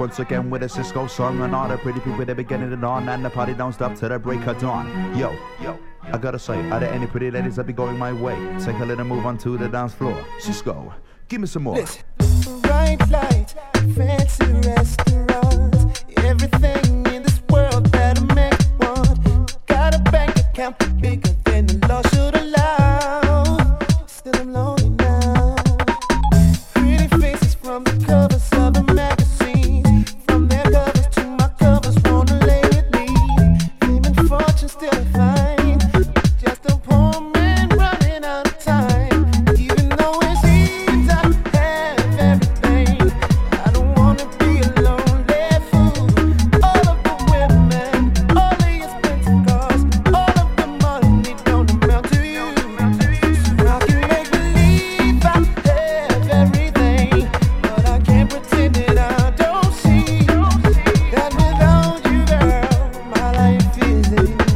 once again with a Cisco song. And all the pretty people, they be getting it on. And the party don't stop till the break of dawn. Yo, I gotta say, are there any pretty ladies that be going my way? Take a little move onto the dance floor. Cisco, give me some more. Listen. Bright lights, fancy restaurants, everything in this world that'll make you want. Got a bank account bigger than the law should allow. Still I'm lonely now. Pretty faces from the covers of the magazine, from their covers to my covers, wanna lay with me. Fame and fortune still I find, just a poor man running out of time. Even though it seems I have everything, I don't wanna be a lonely fool. All of the women, all the expensive cars, all of the money don't amount to you. So I can make believe I have everything, but I can't pretend that I don't see that without you, girl, my life is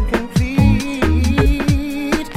incomplete.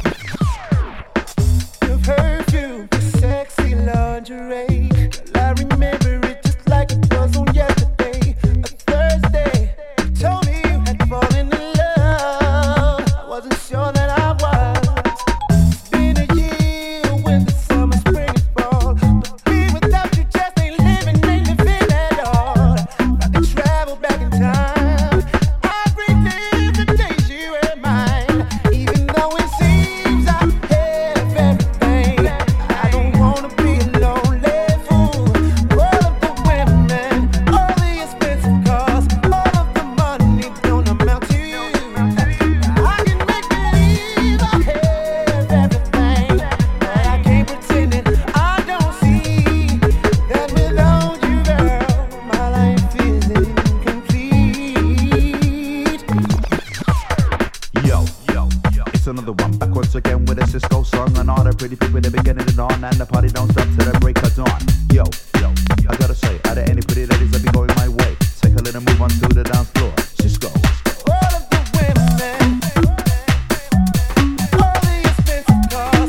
Your perfume, your sexy lingerie, girl, I remember it just like it was on yesterday. A Thursday, you told me you had fallen in love. I wasn't sure that I was. It's been a year, winter, summer, spring, and fall, but me without you just ain't living at all. I could travel back in time, I'd relive the days you were mine. Even though it seems I have everything, I don't wanna be a lonely fool. All of the women, all the expensive cars, all of the money don't amount to you. I can make believe I have everything, but I can't pretend that I don't see that without you, girl, my life is incomplete. Yo, it's another one. Back once again with a Cisco song. And all the pretty people, they be getting it on. And the party don't stop till the break of dawn. Yo, I gotta say, are there any pretty ladies that be going my way? Take a little move onto the dance floor. Cisco. All of the women, all the expensive cars,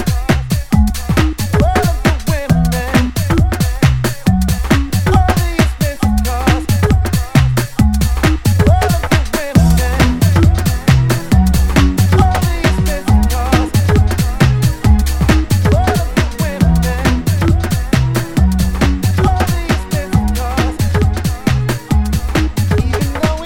all of the women, all the expensive cars, all of the women, all the expensive cars, all of the women, all the expensive cars. Even though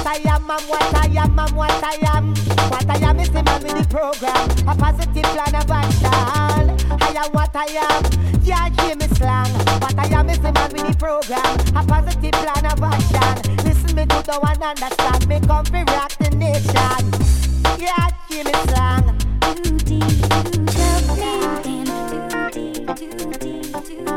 I am, I'm what I am, I'm what I am. What I am is the man with the program, a positive plan of action. I am what I am, yeah, hear me slang. What I am is the man with the program, a positive plan of action. Listen me good, don't understand me, come for rock the nation. Yeah, hear me slang. Too deep, too deep, too deep, too deep.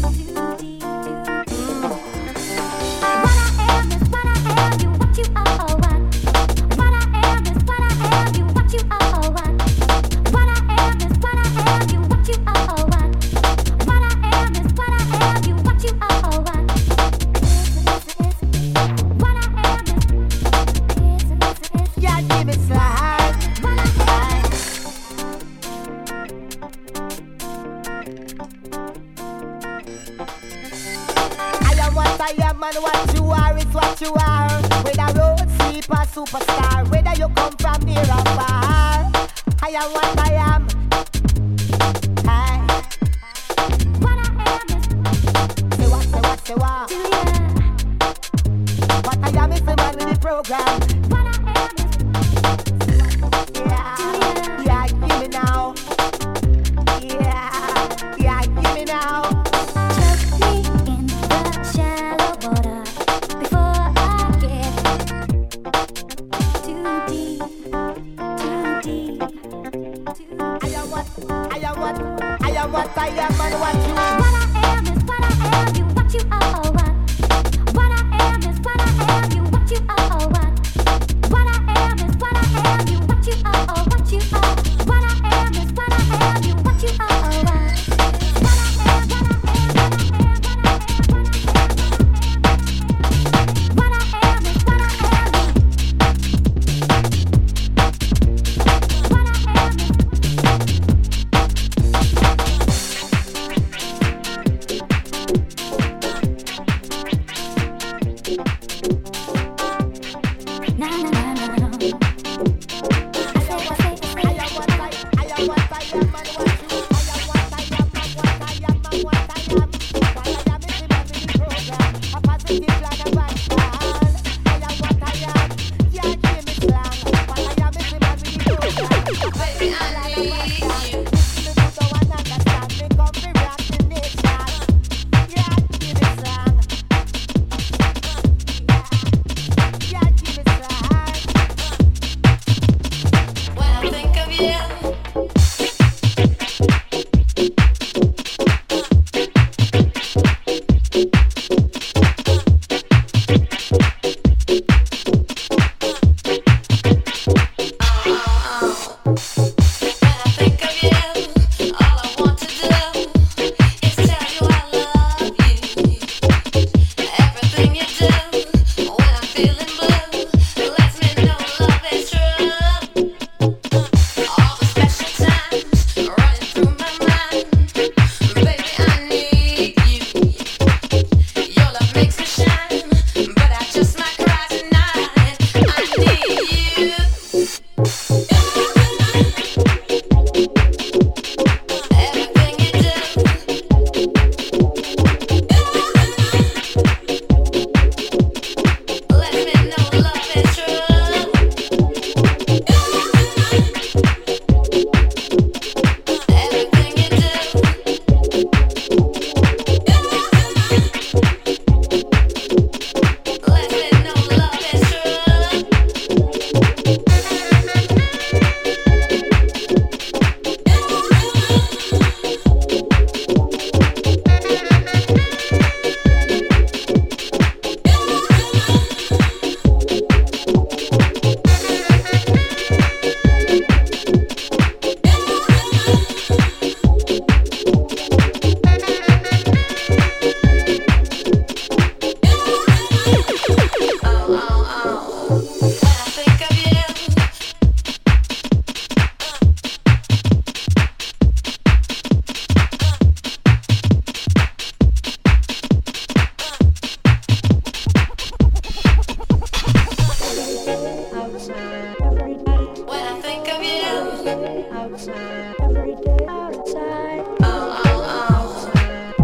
What you are is what you are. Whether road sleeper, superstar, whether you come from near or far, I am what I am. Hey. What I am is say what, say what, say what. What I am is the man with the program. What I am is yeah, give me now. Yeah, give me now. What I am and what you are. What I am is what I am, you what you are, oh what. What I am is what I am, you what you are, oh what. What I am is what I am, you what you are, oh what you are. What I am is what I am, you what you are, oh what. What I am, what I am, what I am, what I am is what I am. What I am is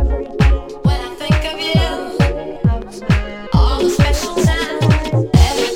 When I think of you, all the special times,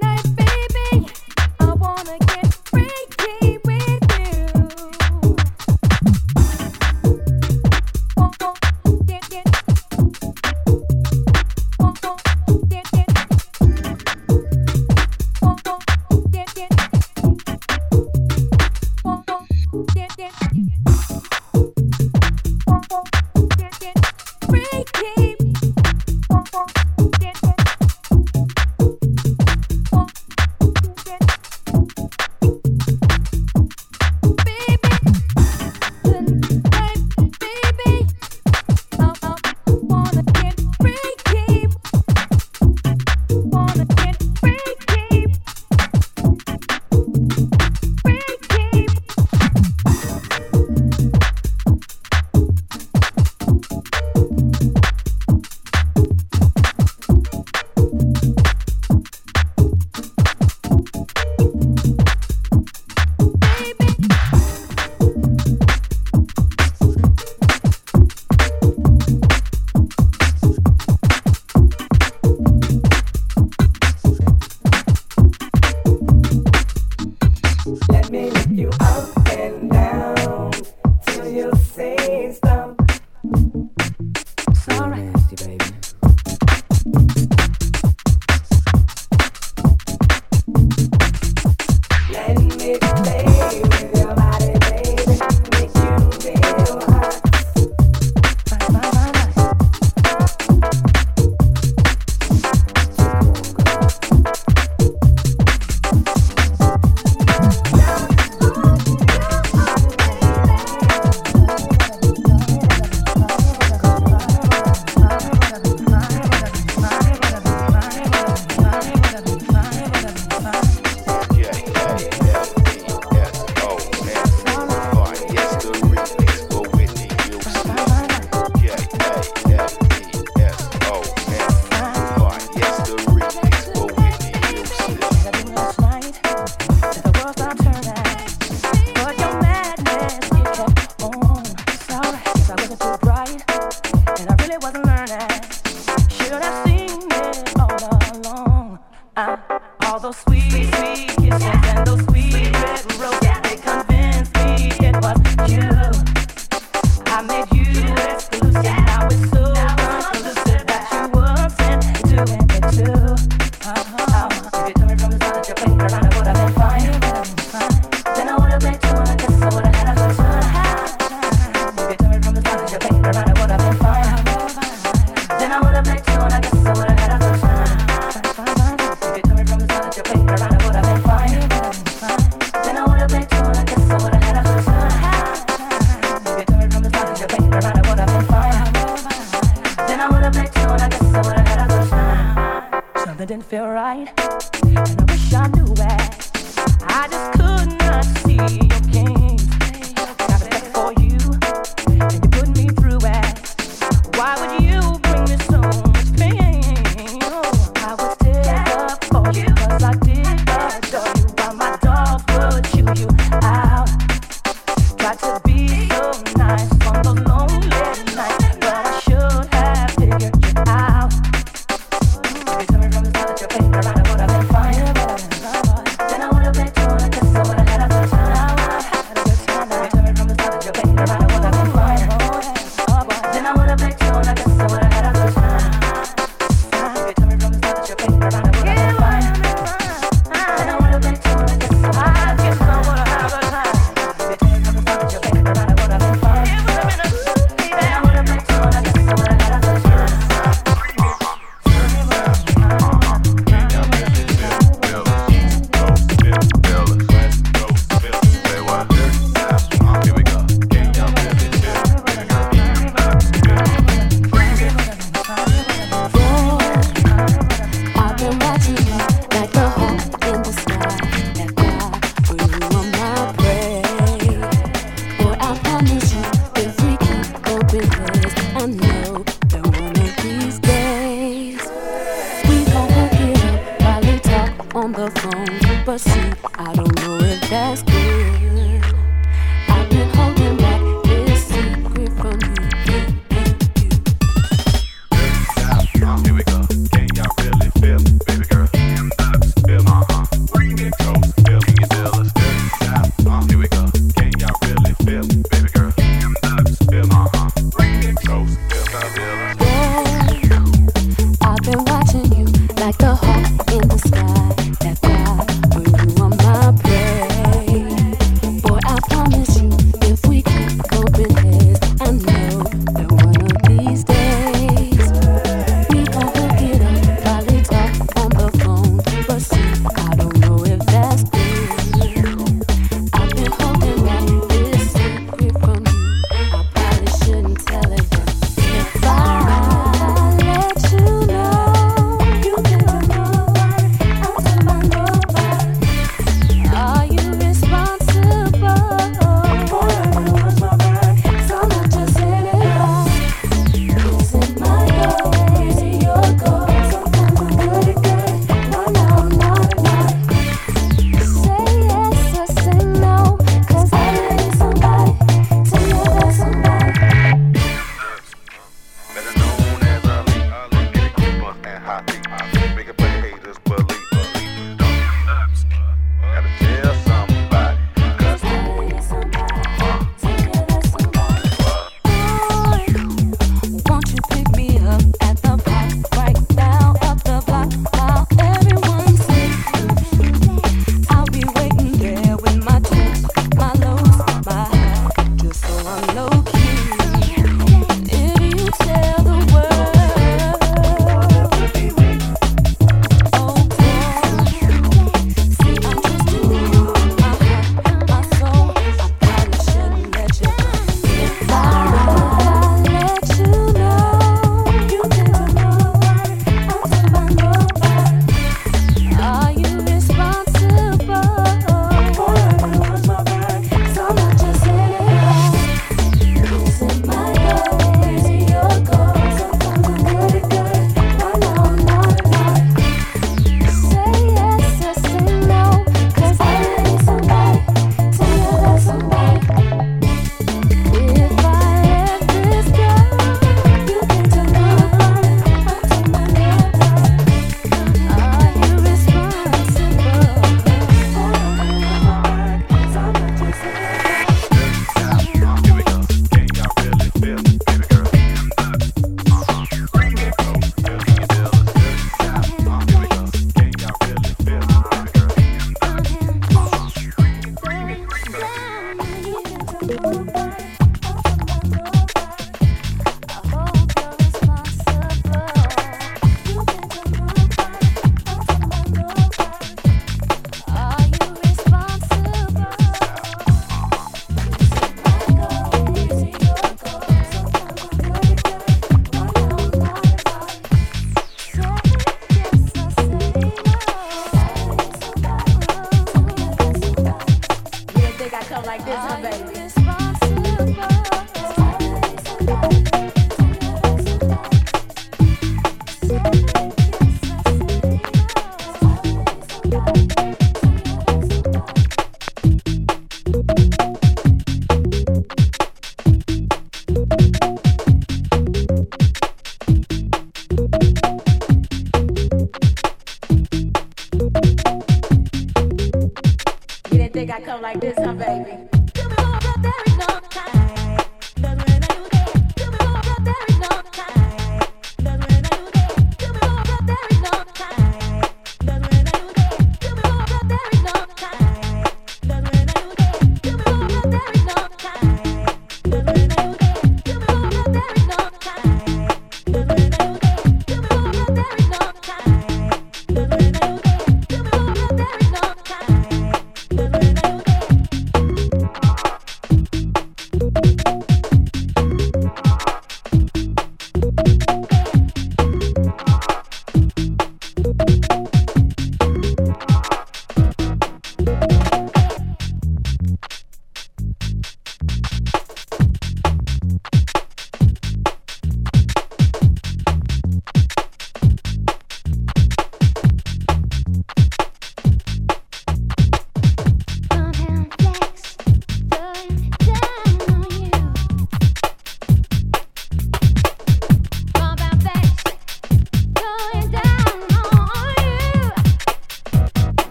Here we go. Can y'all really feel it, baby girl? Feel my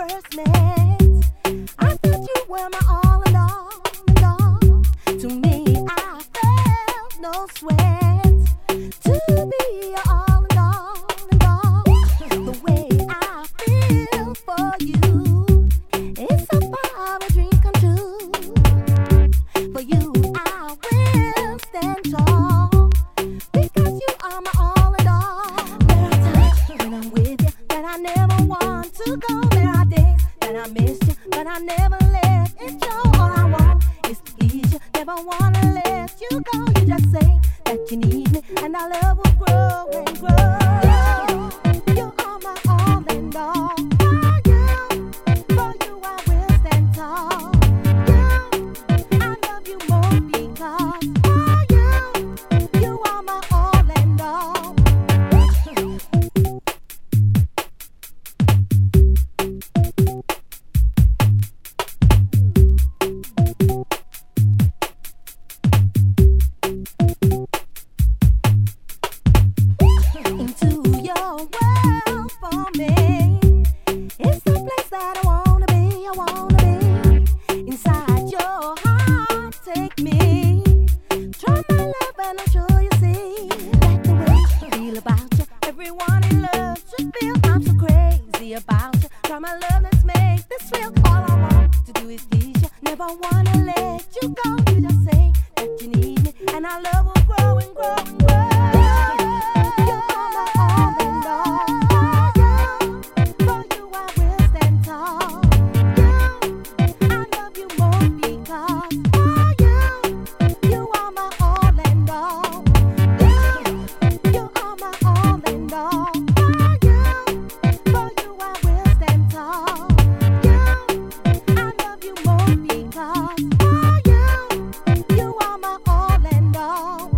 first met, I thought you were my all in all, and all. To me, I felt no sweat to be your all in all, and all. The way I feel for you, it's so far a dream come true. For you, I will stand tall, because you are my all in all. There are times when I'm with you that I never want to go. There are days that I miss you, but I never let it show. All I want is to please you, never wanna let you go. You just say that you need me, and our love will grow and grow. You are my all and all. For you I will stand tall. I love you more because you are my all and all. Into your world for me, it's the place that I wanna be, I wanna be. Inside your heart, take me. Try my love and I'm sure you see that the way I feel about you, everyone in love should feel. I'm so crazy about you. Try my love, let's make this real. All I want to do is please you, never wanna let you go. You just say that you need me, and our love will grow and grow and grow. You are my all and all. For you I will stand tall. I love you more because you are my all and all. You are my all and all. For you I will stand tall. I love you more because you are my all and all.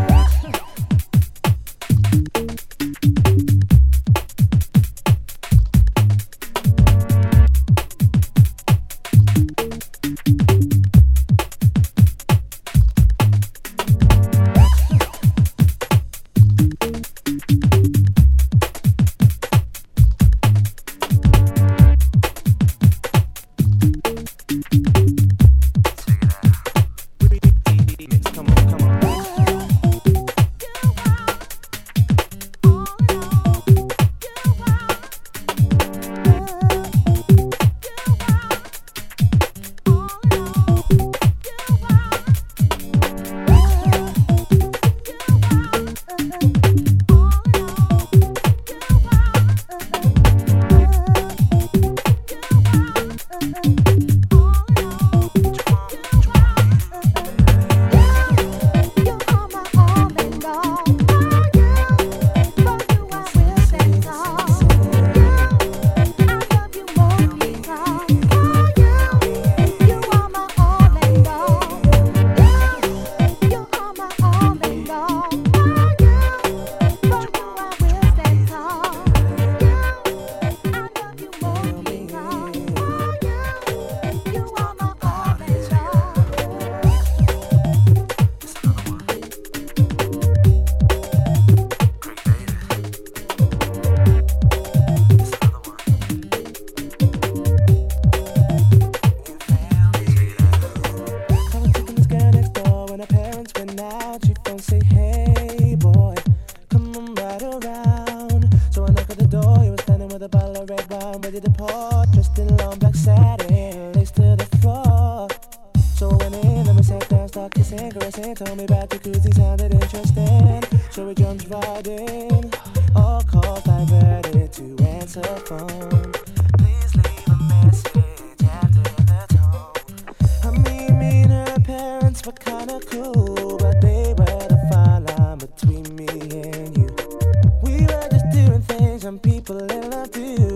Told me about the cruising sounded interesting, so we jumped right in. All calls diverted to answer phone. Please leave a message after the tone. I mean, me and her parents were kinda cool, but they were the fine line between me and you. We were just doing things and people in love do.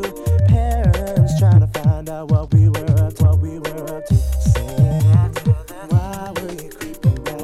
Parents trying to find out what we were up to, Saying after that, why were you creeping back?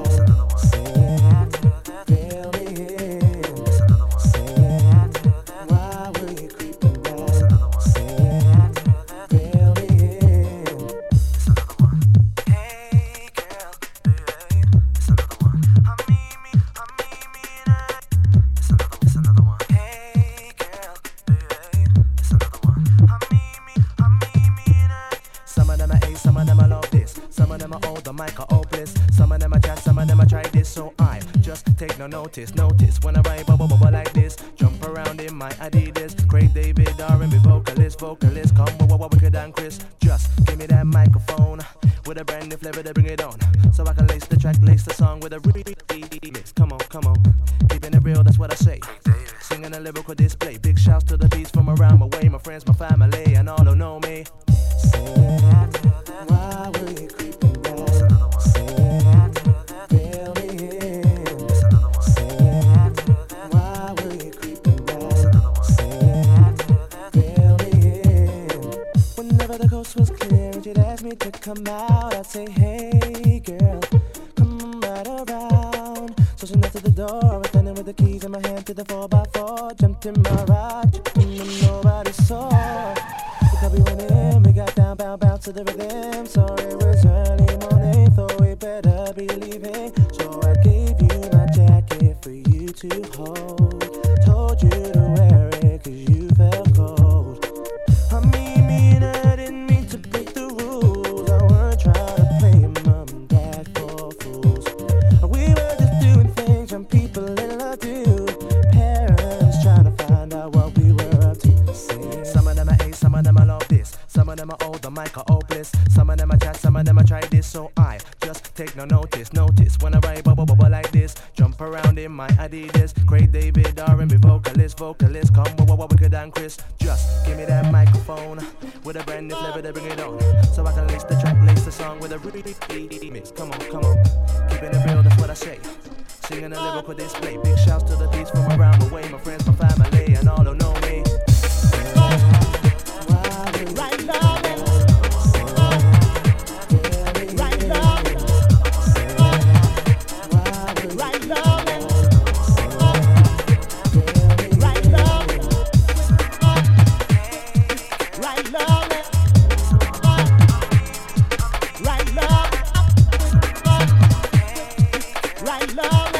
the mic are hopeless. Some of them I chat, some of them I try this, so I just take no notice. Notice when I ride bubble like this, jump around in my Adidas. Craig David, R&B vocalist, come wicked and Chris. Just give me that microphone with a brand new flavor to bring it on, so I can lace the track, lace the song with a remix. Come on, keeping it real, that's what I say. Singing a lyrical display. Big shouts to the beats from around my way, my friends, my family, and all who know me. Say it, why were you creeping back? Say it, fill me in. Say it, why were you creeping back? Say it, fill me in. Whenever the coast was clear and you'd ask me to come out, I'd say, hey girl, come right around. So she knocked at the door, I was standing with the keys in my hand to the 4x4. Jumped in my ride, and nobody saw. We went in, we got down, bounce to the rhythm. So it was early morning, thought we better be leaving. So I gave you my jacket for you to hold. Told you to wear it cause you felt cold. I didn't mean to break the rules. I weren't trying to play mom and dad for fools. We were just doing things young people in love do. Parents trying to find out what we were up to. Some of them are ace, some of them I love this. Some of them are old, the mic are hopeless. Some of them I chat, some of them I try this, so I just take no notice. Notice when I ride bubble like this, jump around in my Adidas. Craig David, R&B vocalist, come wicked and Chris. Just give me that microphone with a brand new flavor to bring it on, so I can lace the track, lace the song with a remix. Come on, keeping it real, that's what I say. Singing a lyrical display. Big shouts to the beats from around the way, my friends, my family, and all who know me. Right love, right love, right love, right love, right love, right love, right love.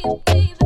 baby.